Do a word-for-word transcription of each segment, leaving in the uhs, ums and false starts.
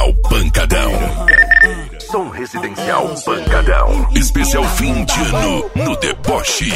Residencial Pancadão. Som Residencial Pancadão. Especial fim de ano no deboche.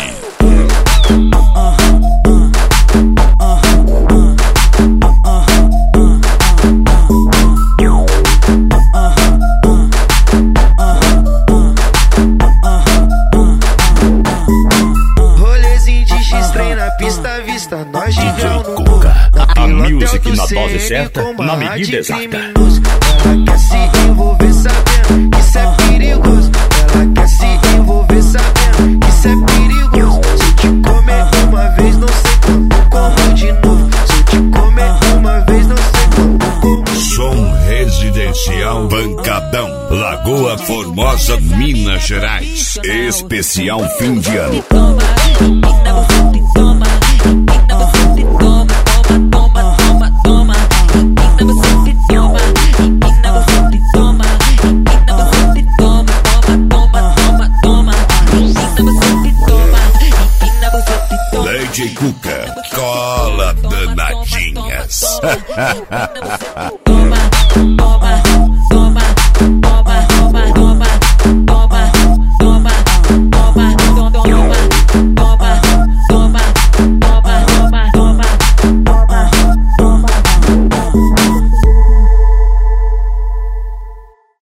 Rolezinho de X-Trem na pista à vista, nós D J gigão no Cuca. A music na dose certa, na medida exata. Ela quer se envolver sabendo que isso é perigoso. Ela quer se envolver sabendo que isso é perigoso. Se eu te comer uma vez, não sei quando como de novo. Se eu te comer uma vez, não sei quando como. Som Residencial Pancadão. Lagoa Formosa, Minas Gerais. Especial fim de ano. D J Cuca, cola danadinhas.